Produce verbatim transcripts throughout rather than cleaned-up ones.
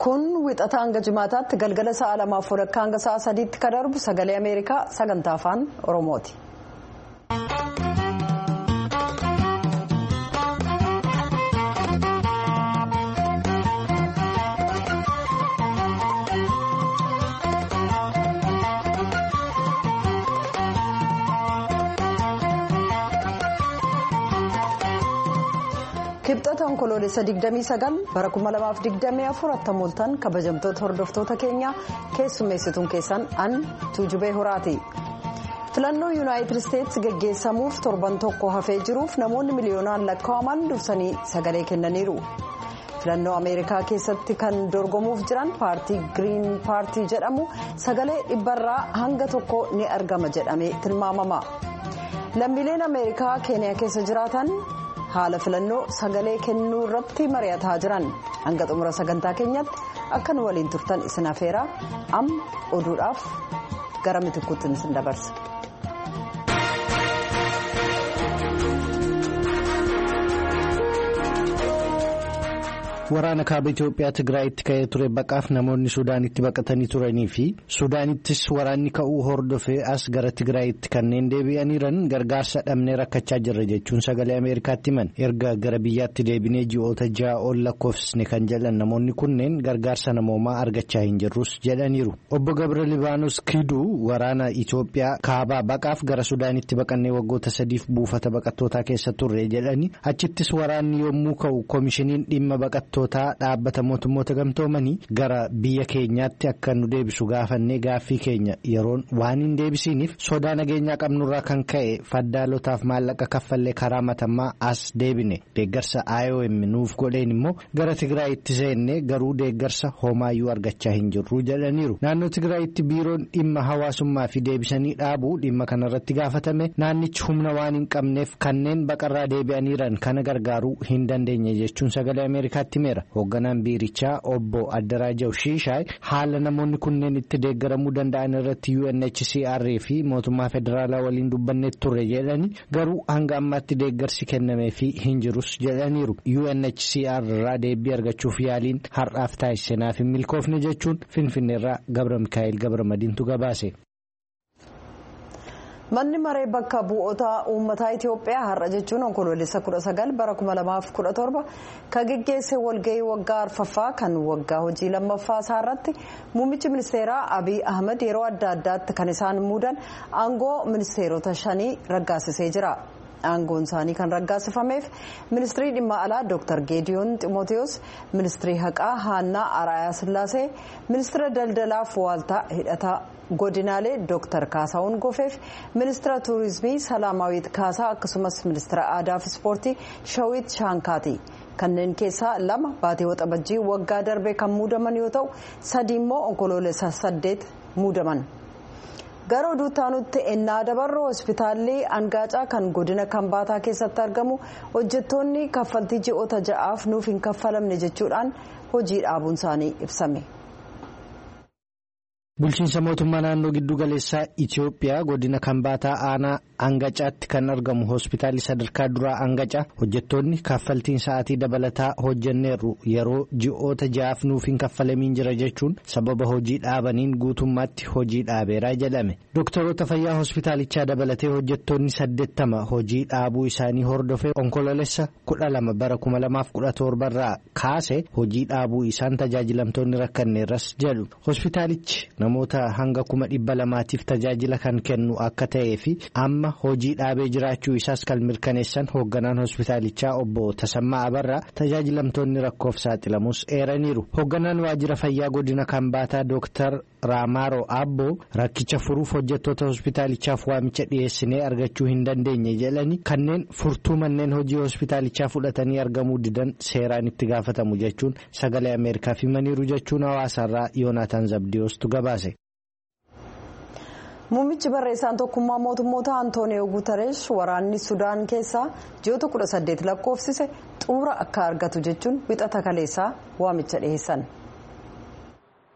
Kun wixata hanga jimaataatti galgala sa'a lamaaf walakkaa hanga sa'a sadiitti kan darbu sagalee Ameerikaa sagantaa afaan Oromooti. Kibxata onkoloolessa digdamii sagal bara kuma lamaaf digdamii afur attamooltan kabajamtoota hordoftoota keenya keessummeessituun keessan an Tuujubee Horaati. Filannoo Yuunaayitid Isteetsi geggeessamuuf torban tokko hafee jiruuf namoonni miliyoonaan lakkaa'aman dursanii sagalee kennaniiru. Filannoo Ameerikaa keessatti kan dorgomuuf jiran paartii Giriin paartii jedhamu sagalee dhibbarraa hanga tokko ni argama jedhamee tilmaamama. Lammiileen Ameerikaa Keeniyaa keessa jiraatan haala filannoo sagalee kennuu irratti mari'ataa jiran hanga xumura sagantaa keenyatti akka nu waliin turtan isin afeeraa amma oduudhaaf gara mitikkuutti isin dabarsa. Waraana kaaba Itoophiyaa Tigraayitti ka'ee ture baqaaf namoonni Suudaanitti baqatanii turanii fi Suudaanittis waraanni ka'uu hordofee as gara Tigraayitti kanneen deebi'aniiran gargaarsa dhabnee rakkachaa jirra jechuun sagalee Ameerikaatti himan. Erga gara biyyaatti deebinee ji'oota ja'a ol lakkoofsisne kan jedhan namoonni kunneen gargaarsa namoomaa argachaa hin jirrus jedhaniiru. Obbo Gabra Libaanos Kiduu waraana Itoophiyaa kaabaa baqaaf gara Suudaanitti baqannee waggoota sadiif buufata baqattootaa keessa turre jedhani achittis waraanni yommuu ka'u koomishiniin dhimma baqattootaa dhaabbata mootummoota gamtoomanii gara biyya keenyaatti akka nu deebisu gaafannee gaaffii keenya yeroon waan hin deebisiniif sodaa nageenyaa qabnurraa kan ka'e faddaalotaaf maallaqa kaffallee karaa matammaa as deebine deeggarsa I O M nuuf godheen immoo gara Tigraayitti seenne garuu deeggarsa homaayyuu argachaa hin jirru jedhaniiru. Naannoo Tigraayitti biiroon dhimma hawaasummaa fi deebisanii dhaabuu dhimma kanarratti gaafatame naannichi humna waan hin qabneef kanneen baqarraa deebi'aniiran kana gargaaruu hin dandeenye jechuun sagalee Ameerikaatti hoogganaan biirichaa obbo Addarajaw Shiishaay haala namoonni kunneen itti deeggaramuu danda'an irratti U N H C R fi mootummaa federaalaa waliin dubbannee turre jedhanii garuu hanga ammaatti deeggarsi kennamee fi hin jirus jedhaniiru. U N H C R irraa deebii argachuuf yaaliin har'aaf taasisneef hin milkoofne jechuun Finfinneerraa Gabra Mikaa'el Gabra Madiintu gabaase. Manni maree bakka bu'oota uummataa Itoophiyaa har'a jechuun onkoloolessa kudha sagal bara kuma lamaaf kudha torba kan geggeesse walgahii waggaa arfaffaa kan waggaa hojii lammaffaa isaa irratti muummichi ministeeraa Abiy Ahmed yeroo adda addaatti kan isaan muudan aangoo ministeerota shanii raggaasisee jira. Aangoon isaanii kan raggaasifameef ministirii dhimma alaa Dr Geediyoon Ximooteewos, ministirii haqaa Haannaa Araayaa Sillaasee, ministira daldalaaf waaltaa hidhataa godinaalee Dr Kaasaawun Gofeef, ministira tuurizimii Salaamaawit Kaasaa akkasumas ministira aadaa fi ispoortii Shawit Shaankaati. Kanneen keessaa lama baatii waxabajjii waggaa darbee kan muudaman yoo ta'u sadi immoo onkoloolessa saddeet muudaman. Gara oduuttaanutti ennaa dabarroo hospitaalli Angaacaa kan godina Kambaataa keessatti argamu hojjettoonni kaffaltii ji'oota ja'aaf nuuf hin kaffalamne jechuudhaan hojii dhaabuun isaanii ibsame. Bulchiinsa mootummaa naannoo giddu galeessaa Itoophiyaa godina Kambaataa aanaa Angacaatti kan argamu hospitaalli sadarkaa duraa Angacaa hojjettoonni kaffaltiin sa'aatii dabalataa hojjenneerru yeroo ji'oota ja'aaf nuuf hin kaffalamiin jira jechuun sababa hojii dhaabaniin guutummaatti hojii dhaabeeraa jedhame. Doktoroota fayyaa hospitaalichaa dabalatee hojjettoonni saddeettama hojii dhaabuu isaanii hordofee onkoloolessa kudha lama bara kuma lamaaf kudha torbarraa kaase hojii dhaabuu isaan tajaajilamtoonni rakkanneerras jedhu. Hospitaalichi namoota hanga kuma dhibba lamaatiif tajaajila kan kennu akka ta'ee fi amma hojii dhaabee jiraachuu isaas kan mirkaneessan hoogganaan hospitaalichaa obbo Tasammaa Abarraa tajaajilamtoonni rakkoof saaxilamus eeraniiru. Hoogganaan waajjira fayyaa godina Kambaataa Dooktar Raamaaroo Abboo rakkicha furuuf hojjettoota hospitaalichaaf waamicha dhiyeessinee argachuu hin dandeenye jedhanii kanneen furtuu manneen hojii hospitaalichaa fudhatanii argamuu didan seeraan itti gaafatamu jechuun sagalee Ameerikaaf himaniiru jechuun hawaasarraa Yoonaataan Zabdiyoostu gabaase. Muummichi barreessaan tokkummaa mootummoota Antooniyoo Guutareesh waraanni Sudaan keessaa ji'oota kudha saddeet lakkoofsise xumura akka argatu jechuun wixata kaleessaa waamicha dhiyeessan.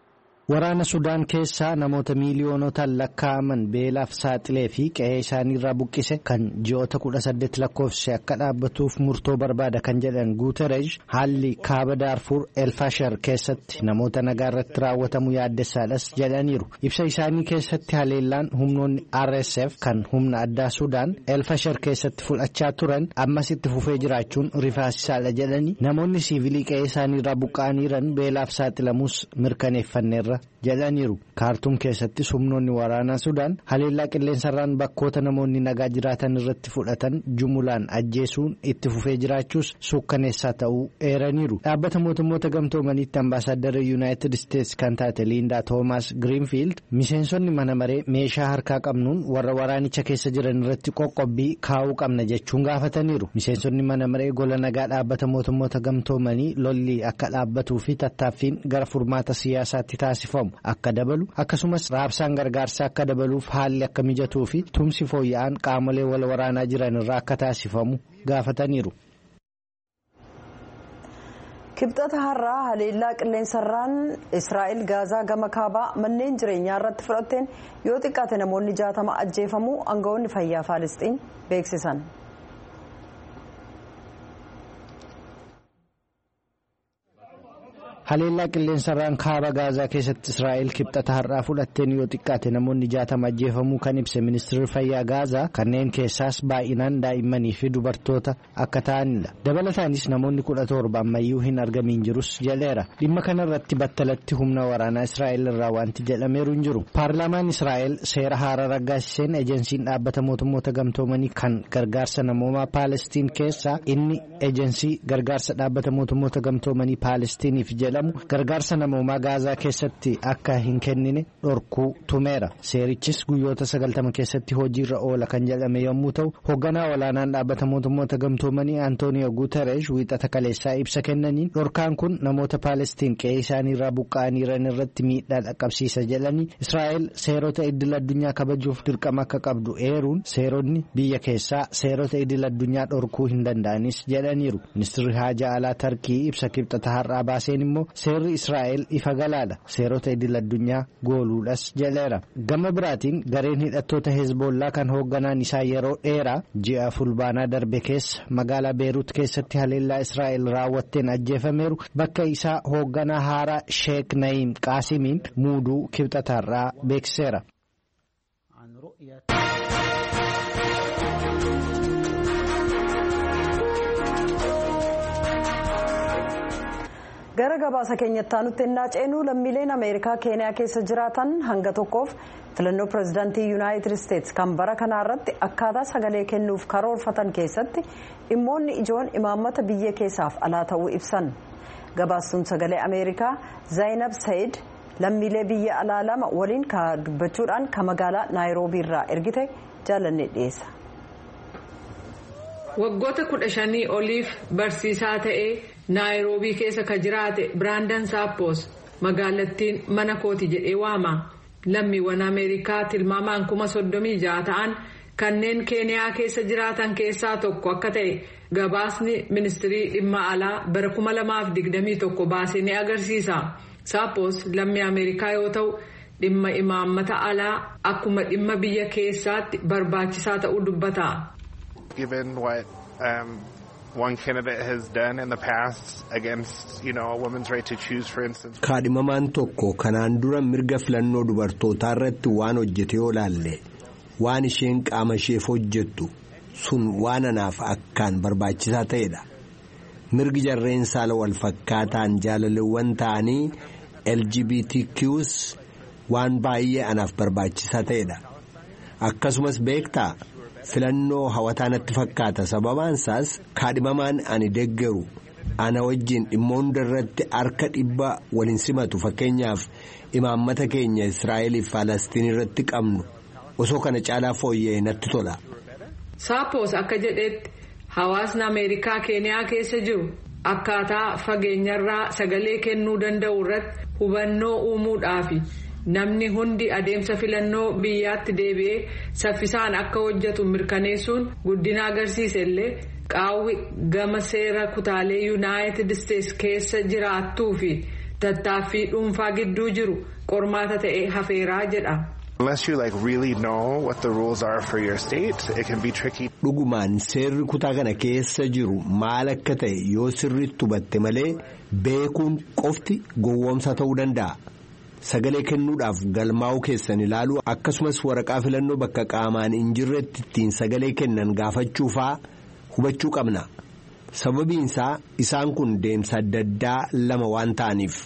Waraana Sudaan keessaa namoota miiliyoonotaan lakkaa'aman beelaaf saaxilee fi qe'ee isaaniirraa buqqise kan ji'oota kudha saddeet lakkoofse akka dhaabbatuuf murtoo barbaada kan jedhan Guutereej haalli kaaba Daarfuur Elfashar keessatti namoota nagaa irratti raawwatamu yaaddessaadhas jedhaniiru. Ibsa isaanii keessatti haleellaan humnoonni R S F kan humna addaa Sudaan Elfashar keessatti fudhachaa turan ammas itti fufee jiraachuun rifaasisaadha jedhanii namoonni siivilii qe'ee isaaniirraa buqqa'aniiran beelaaf saaxilamuus mirkaneeffanneerra jedhaniiru. Kaartuum keessattis humnoonni waraanaa Sudaan haleellaa qilleensarraan bakkoota namoonni nagaa jiraatan irratti fudhatan jumulaan ajjeesuun itti fufee jiraachuus suukkaneessaa ta'uu eeraniiru. Dhaabbata mootummoota gamtoomaniitti ambaasaaddarri Yuunaayitid Isteetsi kan taate Liindaa Toomaas Giriinfiild miseensonni mana maree meeshaa harkaa qabnuun warra waraanicha keessa jiran irratti qoqqobbii kaa'uu qabna jechuun gaafataniiru. Miseensonni mana maree gola nagaa dhaabbata mootummoota gamtoomanii lolli akka dhaabbatuu fi tattaaffiin gara furmaata siyaasaatti taasifamu akka dabalu akkasumas raabsaan gargaarsaa akka dabaluuf haalli akka mijatuu fi tumsi fooyya'aan qaamolee wal waraanaa jiran irraa akka taasifamu gaafataniiru. Kibxata har'aa haleellaa qilleensarraan Israa'el Gaazaa gama kaabaa manneen jireenyaa irratti fudhatteen yoo xiqqaate namoonni jaatama ajjeefamuu aangawoonni fayyaa Faalisxiin beeksisan. Haleellaa qilleensarraan kaaba Gaazaa keessatti Israa'el kibxata har'aa fudhatteen yoo xiqqaate namoonni jaatama ajjeefamuu kan ibse ministeerri fayyaa Gaazaa kanneen keessaas baay'inaan daa'immanii fi dubartoota akka ta'anidha. Dabalataanis namoonni kudha torba ammayyuu hin argamin jirus jedheera. Dhimma kanarratti battalatti humna waraanaa Israa'el irraa wanti jedhameeru hin jiru. Paarlaamaan Israa'el seera haaraa raggaasiseen ejensiin dhaabbata mootummoota gamtoomanii kan gargaarsa namoomaa Paalestiin keessaa inni ejensii gargaarsa dhaabbata mootummoota gamtoomanii Paalestiiniif jedha. Gargaarsa namoomaa Gaazaa keessatti akka hin kennine dhorkuu tumeera. Seerichis guyyoota sagaltama keessatti hojiirra oola kan jedhame yommuu ta'u hoogganaa olaanaan dhaabbata mootummoota gamtoomanii Antooniyo Guutereej wiixata kaleessaa ibsa kennaniin dhorkaan kun namoota Paalestiin qe'ee isaaniirraa buqqa'aniiran irratti miidhaa dhaqqabsiisa jedhanii Israa'el seerota idil addunyaa kabajuuf dirqama akka qabdu eeruun seeronni biyya keessaa seerota idil addunyaa dhorkuu hin danda'anis jedhaniiru. Ministeerri haajaa alaa Tarkii ibsa kibxata har'aa baaseen immoo seerri Israa'el ifa galaadha. Seerota idil addunyaa gooluudhas jedheera. Gama biraatiin gareen hidhattoota Hezbollaa kan hoogganaan isaa yeroo dheeraa ji'a fulbaanaa darbe keessa magaalaa Beeruut keessatti haleellaa Israa'el raawwatteen ajjeefameeru bakka isaa hoogganaa haaraa Sheek Na'iim Qaasimiin muuduu kibxataarraa beeksiseera. Gara gabaasa keenyatti aanutti ennaa ceenuu lammiileen Ameerikaa Keeniyaa keessa jiraatan hanga tokkoof filannoo pirezidaantii Yuunaayitid Isteetsi kan bara kanaa irratti akkaataa sagalee kennuuf karoorfatan keessatti dhimmoonni ijoon imaammata biyya keessaaf alaa ta'uu ibsan. Gabaastuun sagalee Ameerikaa Zaayinab Saayid lammiilee biyya alaa lama waliin dubbachuudhaan ka magaalaa Naayiroobii irraa ergite jaalannee dhiyeessa. Waggoota kudha shanii oliif barsiisaa ta'ee Naayiroobii keessa ka jiraate Biraandan Saappoos magaalattiin mana kooti jedhee waama. Lammiiwwan Ameerikaa tilmaamaan kuma soddomii ja'a ta'an kanneen Keeniyaa keessa jiraatan keessaa tokko akka ta'e gabaasni ministirii dhimma alaa bara kuma lamaaf digdamii tokko baasee ni agarsiisa. Saappoos lammii Ameerikaa yoo ta'u dhimma imaammata alaa akkuma dhimma biyya keessaatti barbaachisaa ta'uu dubbata. Given what um, one candidate has done in the past against, you know, a woman's right to choose, for instance. Kaadhimamaan tokko kanaan dura mirga filannoo dubartootaa irratti waan hojjete yoo laalle waan isheen qaama isheef hojjettu sun waan anaaf akkaan barbaachisaa ta'edha. Mirgi jarreen saala wal fakkaataan jaalalleewwan ta'anii L G B T Qs waan baay'ee anaaf barbaachisaa ta'edha. Akkasumas beektaa filannoo hawataa natti fakkaata sababaan isaas kaadhimamaan ani deeggaru ana wajjin dhimma hundarratti harka dhibba waliin simatu fakkeenyaaf imaammata keenya Israa'eliif Falastiin irratti qabnu osoo kana caalaa fooyya'e natti tola. Saappoos akka jedhetti hawaasni Ameerikaa Keeniyaa keessa jiru akkaataa fageenyarraa sagalee kennuu danda'u irratti hubannoo uumuudhaafi namni hundi adeemsa filannoo biyyaatti deebi'ee saffisaan akka hojjetu mirkaneessuun guddina agarsiise illee qaawwi gama seera kutaalee Yuunaayitid Isteetsi keessa jiraattuu fi tattaaffii dhuunfaa gidduu jiru qormaata ta'e hafeeraa jedha. Unless you like really know what the rules are for your state, it can be tricky. Dhugumaan seerri kutaa kana keessa jiru maal akka ta'e yoo sirriitti hubatte malee beekuun qofti gowwoomsa ta'uu danda'a. Sagalee kennuudhaaf galmaa'uu keessan ilaaluu akkasumas waraqaa filannoo bakka qaamaan hin jirretti ittiin sagalee kennan gaafachuufaa hubachuu qabna. Sababiinsaa isaan kun deemsa adda addaa lama waan ta'aniif.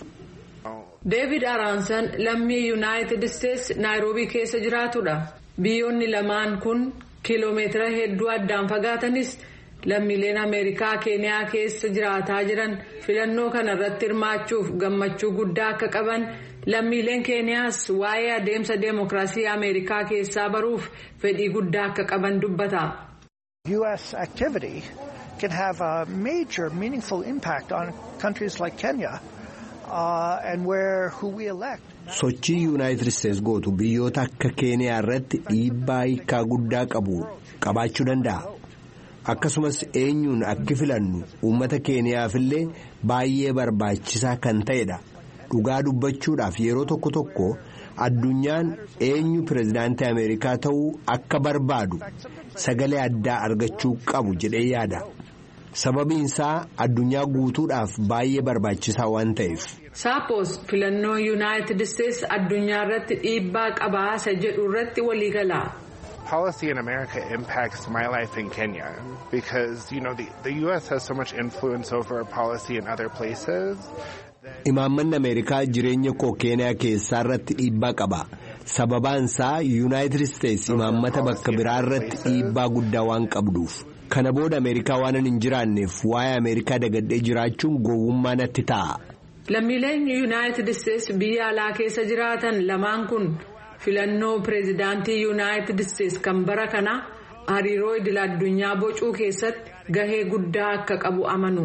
David Aronson lammii United States Nairobi keessa jiraatudha. Biyyoonni lamaan kun kiiloomeetira hedduu addaan fagaatanis lammiileen Ameerikaa Keeniyaa keessa jiraataa jiran filannoo kana irratti hirmaachuuf gammachuu guddaa akka qaban lammiileen Keeniyaas waa'ee adeemsa deemokiraasii Ameerikaa keessaa baruuf fedhii guddaa akka qaban dubbata. U S activity can have a major meaningful impact on countries like Kenya. Uh, and where who we elect. Sochii United States gootu biyyoota akka Keeniyaa irratti dhiibbaa hiikaa guddaa qabu qabaachuu danda'a. Akkasumas eenyuun akka filannu uummata Keeniyaafillee baay'ee barbaachisaa kan ta'edha. Dhugaa dubbachuudhaaf yeroo tokko tokko addunyaan eenyu pirezidaantii Ameerikaa ta'uu akka barbaadu sagalee addaa argachuu qabu jedhee yaada. Sababiinsaa addunyaa guutuudhaaf baay'ee barbaachisaa waan ta'eef. Saapos filannoo United States addunyaa irratti dhiibbaa qabaasa jedhu irratti walii gala. Policy in America impacts my life in Kenya because you know the the U S has so much influence over policy in other places. Imaammanni Ameerikaa jireenya koo Keeniyaa keessaa irratti dhiibbaa qaba. Sababaansaa United States imaammata bakka biraa irratti dhiibbaa guddaa waan qabduuf. Kana booda Ameerikaa waan hin jiraanneef waa'ee Ameerikaa dagadhee jiraachuun gowwummaa natti ta'a. Lammiileen United States biyya alaa keessa jiraatan lamaan kun filannoo pireezidaantii United States kan bara kana hariiroo idil addunyaa bocuu keessatti gahee guddaa akka qabu amanu.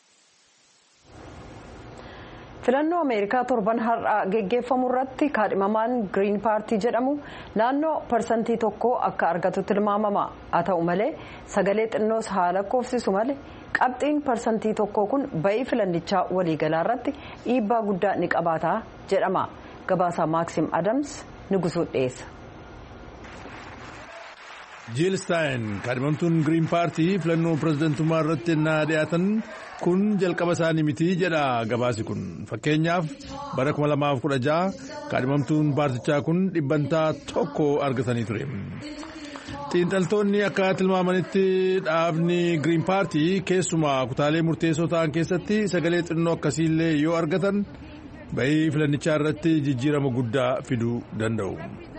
Filannoo Ameerikaa torban har'aa geggeeffamu irratti kaadhimamaan Green Party jedhamu naannoo parsantii tokko akka argatu tilmaamama. Haa ta'u malee sagalee xinnoos haala koofsisu malee qabxiin parsantii tokko kun ba'ii filannichaa waliigalaa irratti dhiibbaa guddaa ni qabaata jedhama. Gabaasaa Maxim Adams Nugusuu dhiyeessa. Jiil Staayin kaadhimamtuun Green Party filannoo pirezidantummaa irratti na dhiyaatan kun jalqaba isaanii miti jedha gabaasi kun. Fakkeenyaaf bara kuma lamaaf kudha jaha kaadhimamtuun paartichaa kun dhibbantaa tokko argatanii ture. Xiinxaltoonni akka tilmaamanitti dhaabni Green Party keessumaa kutaalee murteessoo ta'an keessatti sagalee xinnoo akkasiillee yoo argatan ba'ii filannichaa irratti jijjiirama guddaa fiduu danda'u.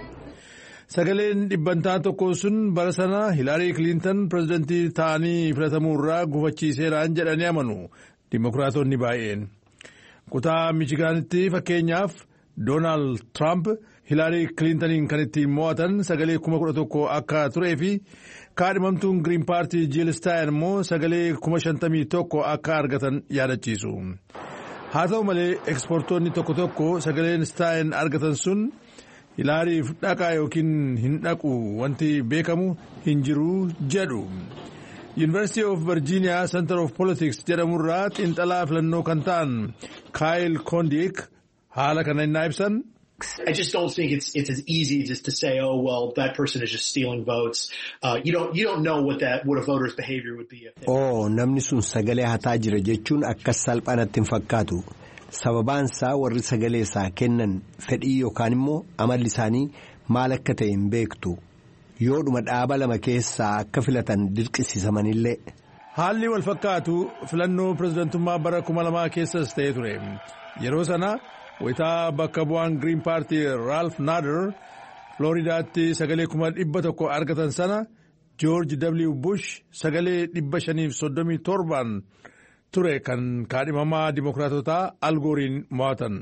Sagaleen dhibbantaa tokko sun bara sana Hillary Clinton pirezidantii ta'anii filatamuu irraa gufachiiseeraan jedhanii amanu dimokiraatonni baay'een. Kutaa Michiganitti fakkeenyaaf Donald Trump Hillary Clintoniin kan ittiin mo'atan sagalee kuma kudha tokko akka turee fi kaadhimamtuun Green Party Jiil Staayin immoo sagalee kuma shantamii tokko akka argatan yaadachiisu. Haa ta'u malee ekspoortoonni tokko tokko sagaleen Staayin argatan sun Hilaariif dhaqaa yookiin hin dhaqu wanti beekamu hin jiru jedhu. University of Virginia Center of Politics jedhamurraa xiinxalaa filannoo kan ta'an Kyle Kondik haala kana innaa ibsan. I just don't think it's it's as easy just to say, oh well, that person is just stealing votes. Uh, you don't you don't know what that what a voter's behavior would be. Oh, namni sun sagalee hataa jira jechuun akka salphaatti hin fakkaatu. Sababaan isaa warri sagalee isaa kennan fedhii yookaan immoo amalli isaanii maal akka ta'e hin beektu. Yoodhuma dhaaba lama keessaa akka filatan dirqisiisamanillee. Haalli wal fakkaatu filannoo pirezidantummaa bara kuma lamaa keessas ta'ee ture. Yeroo sana wayitaa bakka bu'aan Green Party Ralph Nader Floridaatti sagalee kuma dhibba tokko argatan sana George W. Bush sagalee dhibba shaniif soddomii torban ture kan kaadhimamaa dimokiraatotaa Al Gore'n mo'atan.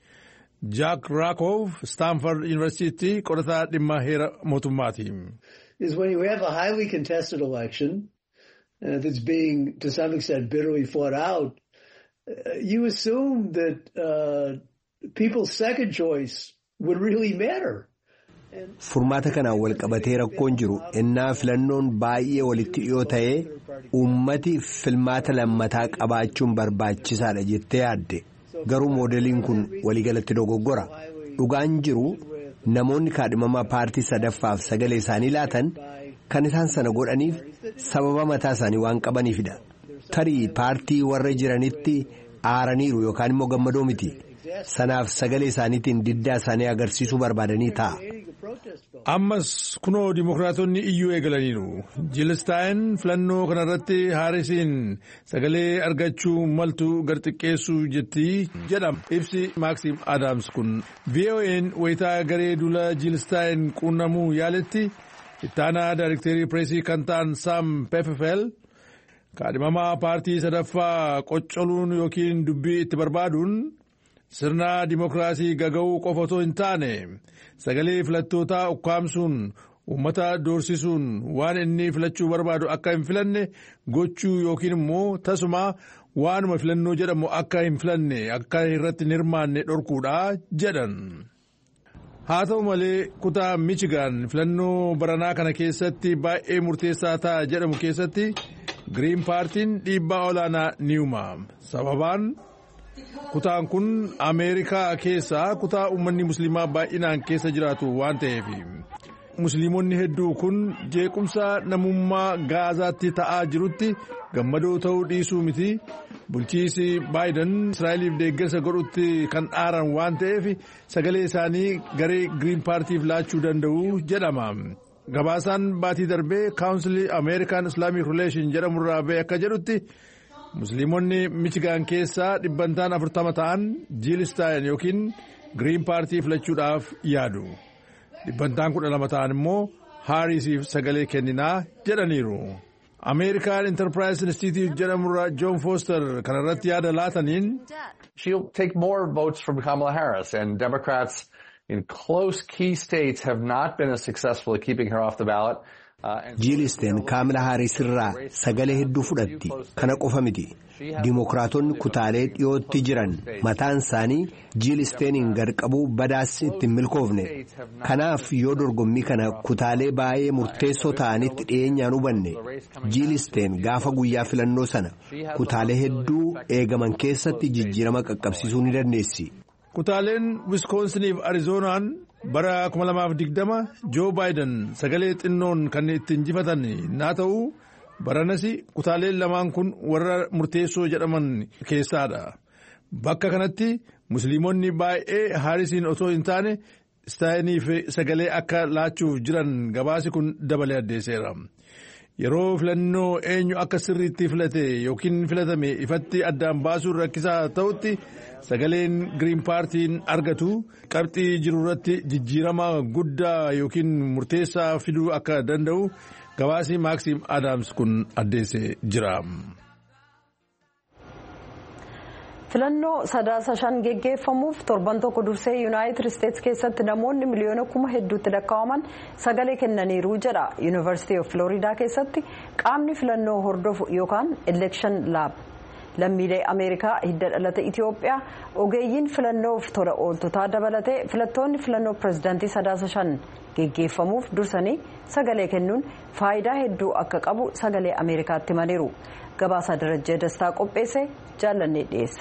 Jack Rakov Stanford University qorataa dhimma heera mootummaati. Is when you have a highly contested election and it's being to some extent bitterly fought out, you assume that uh, people's second choice would really matter. Furmaata kanaan wal qabatee rakkoon jiru innaa filannoon baay'ee walitti dhiyoo ta'ee uummati filmaata lammataa qabaachuun barbaachisaadha jettee yaadde. Garuu moodeliin kun waliigalatti dogoggora. Dhugaan jiru namoonni kaadhimamaa paartii sadaffaaf sagalee isaanii laatan kan isaan sana godhaniif sababa mataa isaanii waan qabaniifidha. Tarii paartii warra jiranitti aaraniiru yookaan immoo gammadoo miti. Sanaaf sagalee isaaniitiin diddaa isaanii agarsiisuu barbaadanii ta'a. Ammas kunoo dimokiraatonni iyyuu eegalaniiru. Jiilistaayin filannoo kanarratti Haarisiin sagalee argachuu maltu garxiqqeessuu jetti jedhama. Ibsi Maaksiim Aadaams kun V O A'n wayitaa garee duula Jiilistaayin quunnamuu yaaletti ittaanaa daayirektarii pireesii kan ta'an Saam Peffel kaadhimamaa paartii sadaffaa qoccoluun yookiin dubbii itti barbaaduun sirna dimokiraasii gaga'uu qofa otoo hin taane sagalee filattootaa ukkaamsuun uummata doorsisuun waan inni filachuu barbaadu akka hin filanne gochuu yookiin immoo tasuma waanuma filannoo jedhamu akka hin filanne akka irratti hin hirmaanne dhorkuudha jedhan. Haa ta'u malee kutaa Michigan filannoo baranaa kana keessatti baay'ee murteessaa ta'a jedhamu keessatti Giriin paartiin dhiibbaa olaanaa ni uuma. Sababaan kutaan kun Ameerikaa keessaa kutaa uummanni musliimaa baay'inaan keessa jiraatu waan ta'eef. Musliimonni hedduu kun jeequmsa namummaa Gaazaatti ta'aa jirutti gammadoo ta'uu dhiisuu miti. Bulchiisi Baayiden Israa'eliif deeggarsa godhutti kan dhaaran waan ta'eef sagalee isaanii garee Giriin paartiif laachuu danda'u jedhama. Gabaasaan baatii darbee kaawunsilii Ameerikaan Islaamic Relation jedhamurraa ba'e akka jedhutti musliimonni Michigan keessaa dhibbantaan afurtama ta'an Jiilistaayin yookiin Giriin paartii filachuudhaaf yaadu. Dhibbantaan kudha lama ta'an immoo Haarisiif sagalee kenninaa jedhaniiru. American Enterprise Institute jedhamurra John Foster kanarratti yaada laataniin. She'll take more votes from Kamala Harris, and Democrats in close key states have not been as successful at keeping her off the ballot. Jiilisteen Kaamila Haaris irraa sagalee hedduu fudhatti. Kana qofa miti. Dimokiraatonni kutaalee dhiyootti jiran mataan isaanii Jiilisteeniin garqabuu badaas ittiin milkoofne. Kanaaf yoo dorgommii kana kutaalee baay'ee murteessoo ta'anitti dhiyeenyaan hubanne Jiilisteen gaafa guyyaa filannoo sana kutaalee hedduu eegaman keessatti jijjiirama qaqqabsiisuu ni dandeessi. Kutaaleen Wiskoonsiniif Arizoonaan bara kuma lamaaf digdama Joo Baayiden sagalee xinnoon kan ittiin injifatan naa ta'u baranas kutaaleen lamaan kun warra murteessoo jedhaman keessaadha. Bakka kanatti musliimonni baay'ee Haarisiin otoo hin taane Istaayiniif sagalee akka laachuuf jiran gabaasi kun dabalee addeesseera. Yeroo filannoo eenyu akka sirriitti filate yookiin filatame ifatti addaan baasuun rakkisaa ta'utti sagaleen Giriin paartiin argatu qabxii jiru irratti jijjiirama guddaa yookiin murteessaa fiduu akka danda'u gabaasii Maaksiim Aadaams kun addeessee jira. Filannoo sadaasa shan geggeeffamuuf torban tokko dursee Yuunaayitid Isteetsi keessatti namoonni miliyoona kuma hedduutti lakkaa'aman sagalee kennaniiru jedha Yuunivarsiitii of Filooriidaa keessatti qaamni filannoo hordofu yookaan elekshan laab. Lammiilee Ameerikaa hidda dhalata Itoophiyaa ogeeyyiin filannoof tola ooltotaa dabalatee filattoonni filannoo pirezidaantii sadaasa shan geggeeffamuuf dursanii sagalee kennuun faayidaa hedduu akka qabu sagalee Ameerikaatti himaniiru. Gabaasa Darajjee Dastaa qopheesse jaallannee dhiyeessa.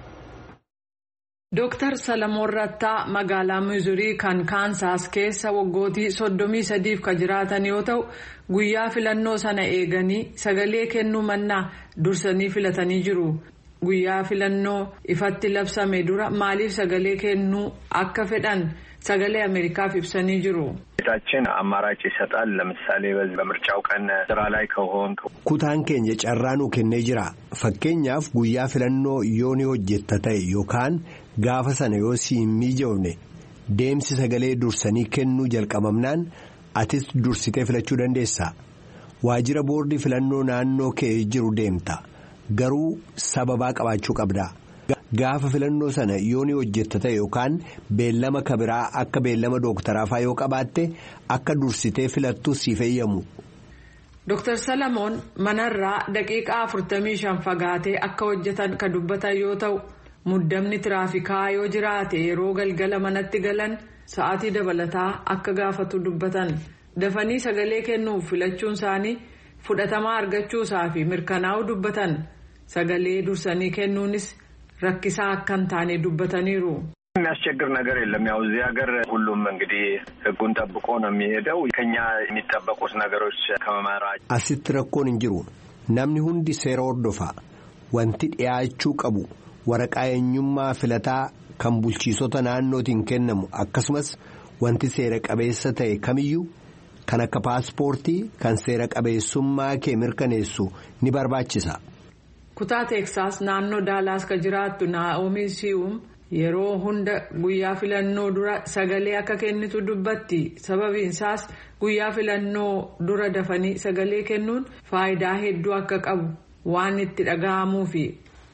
Dooktar Salamoon Rattaa magaalaa Mizurii kan Kaansaas keessa waggootii soddomii sadiif kan jiraatan yoo ta'u guyyaa filannoo sana eeganii sagalee kennuu mannaa dursanii filatanii jiru. Guyyaa filannoo ifatti labsame dura maaliif sagalee kennuu akka fedhan sagalee Ameerikaaf ibsanii jiru. ቤታችን አማራጭ ይሰጣል ለምሳሌ በዚህ በምርጫው ቀን ስራ ላይ ከሆንክ ኩታን keenya carraa nuu kennee jira fakkeenyaaf guyyaa filannoo yoo ni hojjetta ta'e yookaan gaafa sana yoo si hin mijoofne deemsi sagalee dursanii kennuu jalqabamnaan atis dursitee filachuu dandeessa waajjira boordii filannoo naannoo kee jiru deemta garuu sababaa qabaachuu qabda. Gaafa filannoo sana yoo ni hojjetta ta'e yookaan beellama kabiraa akka beellama dooktaraafaa yoo qabaatte akka dursitee filattu si fayyamu. Dooktar Salamoon manarraa daqiiqaa afurtamii shan fagaatee akka hojjetan kan dubbatan yoo ta'u muddamni tiraafikaa yoo jiraate yeroo galgala manatti galan sa'aatii dabalataa akka gaafatu dubbatan dafanii sagalee kennuuf filachuun isaanii fudhatamaa argachuusaa fi mirkanaa'uu dubbatan sagalee dursanii kennuunis. rakkisaa akka hin taane dubbataniiru. የሚያስቸግር ነገር የለም። ያው እዚህ ሀገር ሁሉም እንግዲህ ህጉን ጠብቆ ነው የሚሄደው። ከኛ የሚጠበቁት ነገሮች ከመማራጭ asitti rakkoon hin jiru. namni hundi seera hordofa. wanti dhiyaachuu qabu waraqaa eenyummaa filataa kan bulchiisota naannootiin kennamu akkasumas wanti seera qabeessa ta'e kamiyyuu kan akka paaspoortii kan seera qabeessummaa kee mirkaneessu ni barbaachisa. kutaa teeksaas naannoo daalaas ka jiraattu naa'oomii si'uum yeroo hunda guyyaa filannoo dura sagalee akka kennitu dubbatti. sababiin isaas guyyaa filannoo dura dafanii sagalee kennuun faayidaa hedduu akka qabu waan itti dhaga'amuufi.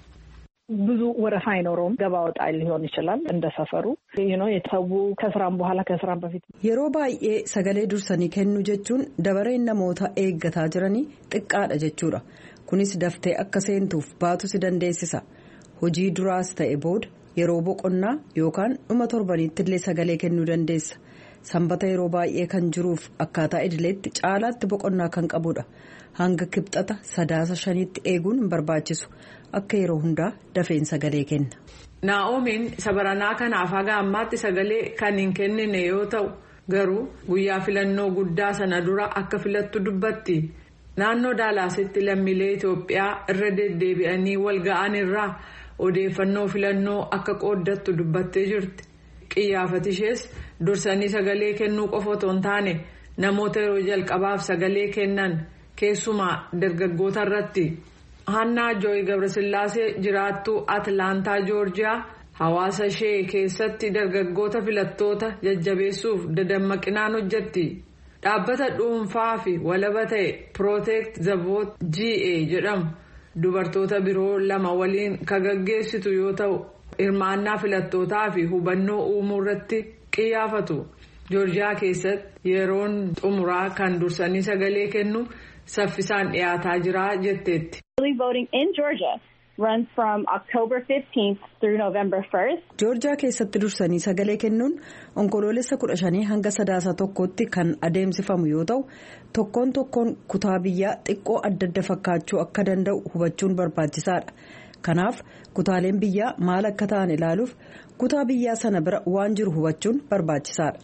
ብዙ ወረፋ አይኖረውም። ገባ ወጣ ሊሆን ይችላል እንደ ሰፈሩ you know የተሰው ከስራም በኋላ ከስራም በፊት yeroo baay'ee sagalee dursanii kennuu jechuun dabareen namoota eeggataa jiranii xiqqaadha jechuudha. kunis daftee akka seentuuf baatu si dandeessisa. hojii duraas ta'e booda yeroo boqonnaa yookaan dhuma torbaniitti illee sagalee kennuu dandeessa. sanbata yeroo baay'ee kan jiruuf akkaataa idileetti caalaatti boqonnaa kan qabudha. hanga kibxata sadaasa shaniitti eeguun hin barbaachisu. akka yeroo hundaa dafeen sagalee kenna. naa'oomiin sabaranaa kanaaf haga ammaatti sagalee kan hin kennine yoo ta'u garuu guyyaa filannoo guddaa sana dura akka filattu dubbatti. naannoo daalaasitti lammiilee Itoophiyaa irra deddeebi'anii wal ga'an irraa odeeffannoo filannoo akka qooddattu dubbattee jirti. qiyyaafatishees dursanii sagalee kennuu qofa otoo hin taane namoota yeroo jalqabaaf sagalee kennan keessumaa dargaggoota irratti. Hannaa Jooyi Gabrasillaasee jiraattuu Atlaantaa Joorjiyaa hawaasa ishee keessatti dargaggoota filattoota jajjabeessuuf dadammaqinaan hojjetti. dhaabbata dhuunfaa fi walaba ta'e Protect the Vote G A jedhamu dubartoota biroo lama waliin kan gaggeessitu yoo ta'u hirmaannaa filattootaa fi hubannoo uumuu irratti qiyyaafatu. Joorjiyaa keessatti yeroon xumuraa kan dursanii sagalee kennu saffisaan dhiyaataa jira jetteetti. Early voting in Georgia runs from October fifteenth through November first. Joorjiyaa keessatti dursanii sagalee kennuun onkoloolessa kudha shanii hanga sadaasa tokkotti kan adeemsifamu yoo ta'u tokkoon tokkoon kutaa biyyaa xiqqoo adda adda fakkaachuu akka danda'u hubachuun barbaachisaadha. kanaaf kutaaleen biyyaa maal akka ta'an ilaaluuf kutaa biyyaa sana bira waan jiru hubachuun barbaachisaadha.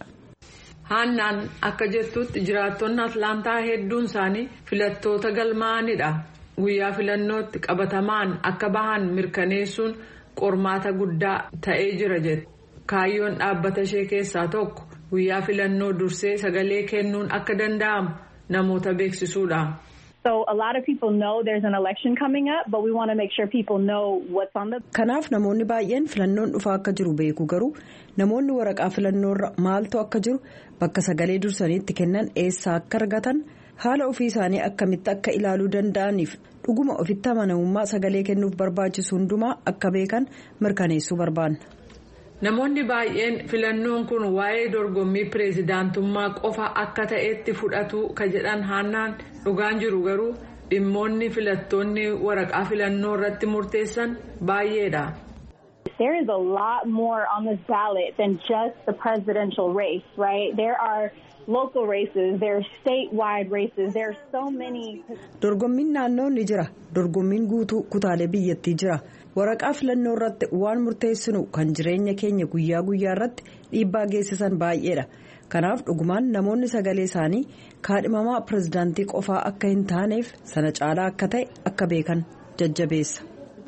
Hannaan akka jettutti jiraattonni Atlaantaa hedduun isaanii filattoota galmaa'anidha. Guyyaa filannootti qabatamaan akka bahan mirkaneessuun qormaata guddaa ta'ee jira jedhe. Kaayyoon dhaabbata ishee keessaa tokko guyyaa filannoo dursee sagalee kennuun akka danda'amu namoota beeksisuudha. So a lot of people know there's an election coming up, but we want to make sure people know what's on the. Kanaaf namoonni baay'een filannoon dhufaa akka jiru beeku garuu namoonni waraqaa filannoorra maaltu akka jiru bakka sagalee dursaniitti kennan eessaa akka argatan haala ofii isaanii akkamitti akka ilaaluu danda'aniif dhuguma ofitti amanamummaa sagalee kennuuf barbaachisu hundumaa akka beekan mirkaneessuu barbaanna. Namoonni baay'een filannoon kun waa'ee dorgommii pireezidaantummaa qofa akka ta'etti fudhatu ka jedhan Hannaan dhugaan jiru garuu dhimmoonni filattoonni waraqaa filannoo irratti murteessan baay'eedha. There is a lot more on this ballot than just the presidential race, right? There are local races, there are statewide races, there are so many. Dorgommiin naannoo ni jira. Dorgommiin guutuu kutaalee biyyattii jira. Waraqaa filannoo irratti waan murteessinu kan jireenya keenya guyyaa guyyaa irratti dhiibbaa geessisan baay'eedha. Kanaaf dhugumaan namoonni sagalee isaanii kaadhimamaa pirezidaantii qofaa akka hin taaneef sana caalaa akka ta'e akka beekan jajjabeessa.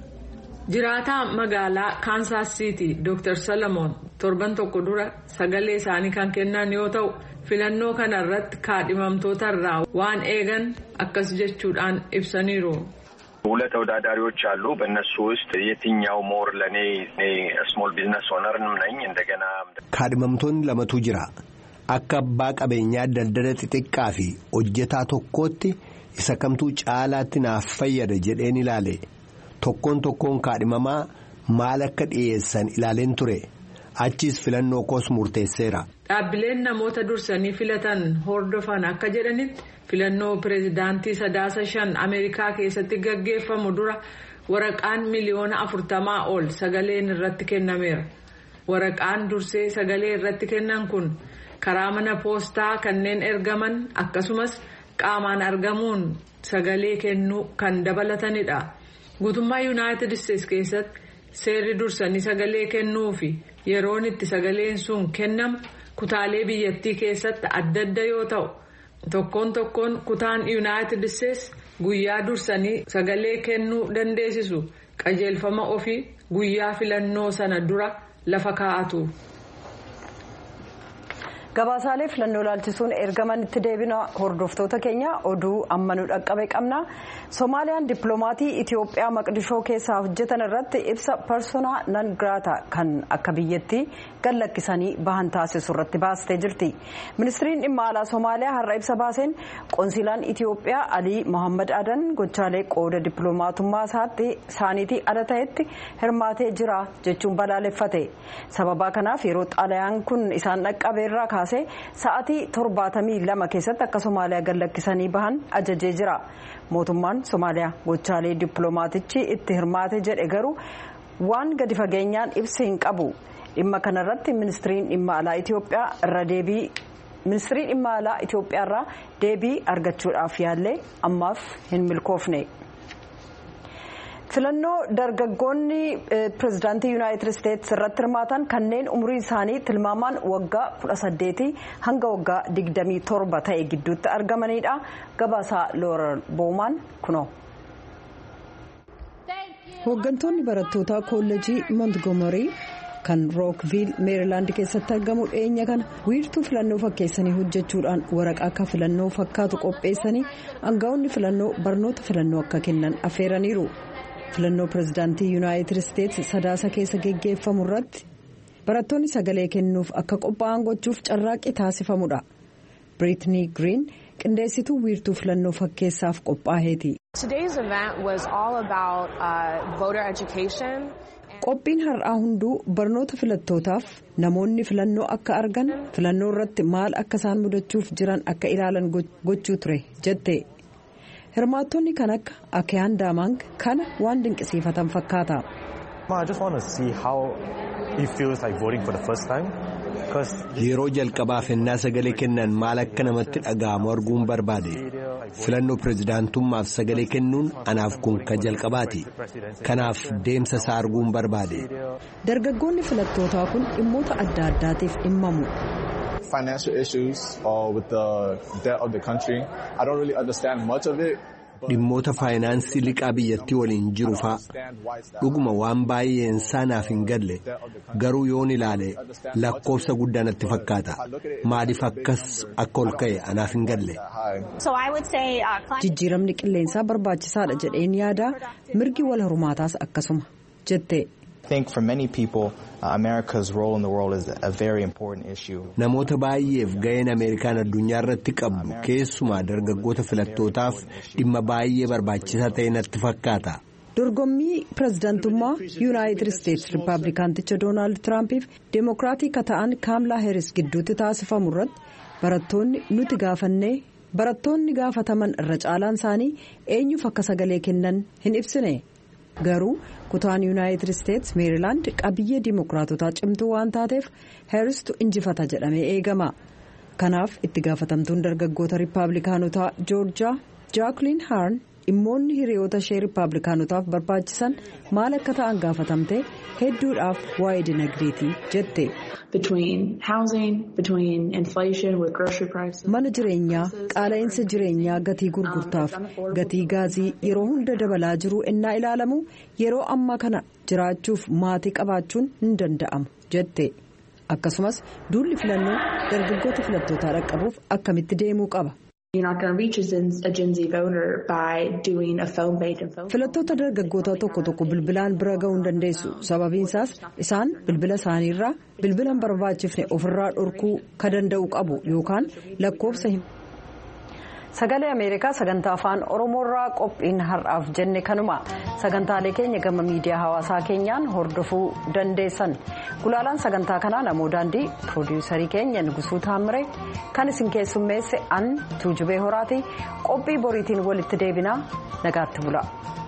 Jiraataa magaalaa Kansas City Doctor Salamoon torban tokko dura sagalee isaanii kan kennan yoo ta'u filannoo kana irratti kaadhimamtoota irraa waan eegan akkas jechuudhaan ibsaniiru. ሁለት ተወዳዳሪዎች አሉ። በእነሱ ውስጥ የትኛው ሞር ለኔ ስሞል ቢዝነስ ኦነርም ነኝ እንደገና kaadhimamtoonni lamatu jira. akka abbaa qabeenyaa daldala xixiqqaa fi hojjetaa tokkootti isa kamtuu caalaatti naaf fayyada jedheen ilaale. tokkoon tokkoon kaadhimamaa maal akka dhiyeessan ilaaleen ture. achiis filannoo koos murteesseera. Dhaabbileen namoota dursanii filatan hordofan akka jedhanitti filannoo pireezidaantii sadaasa shan Ameerikaa keessatti gaggeeffamu dura waraqaan miliyoona afurtamaa ol sagaleen irratti kennameera. Waraqaan dursee sagalee irratti kennan kun karaa mana poostaa kanneen ergaman akkasumas qaamaan argamuun sagalee kennuu kan dabalatanidha. Guutummaa Yuunaayitid Isteetsi keessatti seerri dursanii sagalee kennuu fi yeroon itti sagaleen sun kennamu kutaalee biyyattii keessatti adda adda yoo ta'u tokkoon tokkoon kutaan yuunaayitid isteetsi guyyaa dursanii sagalee kennuu dandeessisu qajeelfama ofii guyyaa filannoo sana dura lafa kaa'atu. Gabaasaalee filannoo ilaalchisuun ergaman itti deebina hordoftoota keenya oduu amma nu dhaqqabe qabna. Soomaaliyaan dippiloomatii Itiyoophiyaa Maqdishoo keessaa hojjetan irratti ibsa personaa nan giraata kan akka biyyattii gallakkisanii bahan taasisu irratti baastee jirti. Ministiriin dhimma alaa Soomaaliyaa har'a ibsa baaseen qoonsilaan Itiyoophiyaa Alii Mohammad Adan gochaalee qooda dippiloomatummaa isaaniitii ala ta'etti hirmaatee jira jechuun balaaleffate. Sababa kanaaf yeroo xalayaan kun isaan dhaqqabe irraa kaasee sa'aatii torbaatamii lama keessatti akka Soomaaliyaa gallakkisanii bahan ajajee jira. Mootummaan Soomaaliyaa gochaalee dippiloomaatichi itti hirmaate jedhe garuu waan gadi fageenyaan ibsa hin qabu. Dhimma kanarratti ministiriin dhimma alaa Itiyoophiyaa irra deebii ministiriin dhimma alaa Itiyoophiyaa irraa deebii argachuudhaaf yaallee ammaaf hin milkoofne. Filannoo dargaggoonni pirezidaantii yuunaayitid isteetsi irratti hirmaatan kanneen umriin isaanii tilmaamaan waggaa kudha saddeetii hanga waggaa digdamii torba ta'e gidduutti argamanidha. Gabaasaa Looral Boomaan kunoo. Hooggantoonni barattootaa kolleejii Montgomery kan Rookviil Meerilaand keessatti argamu dhiyeenya kana wiirtuu filannoo fakkeessanii hojjechuudhaan waraqaa akka filannoo fakkaatu qopheessanii aangaa'onni filannoo barnoota filannoo akka kennan affeeraniiru. Filannoo pirezidaantii yuunaayitid isteetsi sadaasa keessa geggeeffamu irratti barattoonni sagalee kennuuf akka qophaa'an gochuuf carraaqqii taasifamudha. Biriitnii Giriin qindeessituu wiirtuu filannoo fakkeessaaf qophaa'eeti. Qophiin har'aa hunduu barnoota filattootaaf namoonni filannoo akka argan filannoo irratti maal akka isaan mudachuuf jiran akka ilaalan gochuu ture jette. Hirmaattonni kan akka Akiyaan Daamang kana waan dinqisiifatan fakkaata. Yeroo jalqabaaf ennaa sagalee kennan maal akka namatti dhaga'amu arguun barbaade. Filannoo pirezidaantummaaf sagalee kennuun anaaf kun kan jalqabaati. Kanaaf deemsa isaa arguun barbaade. Dargaggoonni filattootaa kun dhimmoota adda addaatiif dhimmamu. Financial issues or with the debt of the country. I don't really understand much of it. Dhimmoota faayinaansii liqaa biyyattii waliin jiru fa'a. Dhuguma waan baay'een saanaaf hin galle garuu yoon ilaale lakkoofsa guddaa natti fakkaata. Maaliif akkas akka ol ka'e anaaf hin galle. Jijjiiramni qilleensaa barbaachisaadha jedheen yaada mirgi wal hormaataas akkasuma jette. Namoota baay'eef ga'een Ameerikaan addunyaa irratti qabdu keessumaa dargaggoota filattootaaf dhimma baay'ee barbaachisaa ta'e natti fakkaata. Dorgommii pirezidaantummaa yuunaayitid isteetsi riippaabilikaanticha Doonaald Tiraampiif deemokiraatii ka ta'an Kaamlaa Heeris gidduutti taasifamu irratti barattoonni nuti gaafannee barattoonni gaafataman irra caalaan isaanii eenyuuf akka sagalee kennan hin ibsine. Garuu kutaan yuunaayitid isteetsi meerilaand qabiyyee diimokiraatotaa cimtuu waan taateef heeristu injifata jedhamee eegama. Kanaaf itti gaafatamtuun dargaggoota riippaabilikaanotaa joorjiyaa jaakliin haarn dhimmoonni hiriyoota ishee riippaabilikaanotaaf barbaachisan maal akka ta'an gaafatamte hedduudhaaf waa'ee dinagdeetii jette. Mana jireenyaa qaala'insa jireenyaa gatii gurgurtaaf gatii gaazii yeroo hunda dabalaa jiru ennaa ilaalamu yeroo ammaa kana jiraachuuf maatii qabaachuun hin danda'amu jette. Akkasumas duulli filannoo dargaggoota filattootaa dhaqqabuuf akkamitti deemuu qaba. Filattoota dargaggoota tokko tokko bilbilaan bira ga'uu hin dandeessu. Sababiin isaas isaan bilbila isaaniirraa bilbila hin barbaachifne ofirraa dhorkuu ka danda'u qabu yookaan lakkoofsa hin. Sagalee Ameerikaa sagantaa afaan Oromoorraa qophiin har'aaf jenne kanuma. Sagantaalee keenya gama miidiyaa hawaasaa keenyaan hordofuu dandeessan. Gulaalaan sagantaa kanaa namoo daandii piroodiisarii keenya Nugusuu Taamiree kan isin keessummeesse an Tuujubee Horaati qophii boriitiin walitti deebinaa nagaatti bula.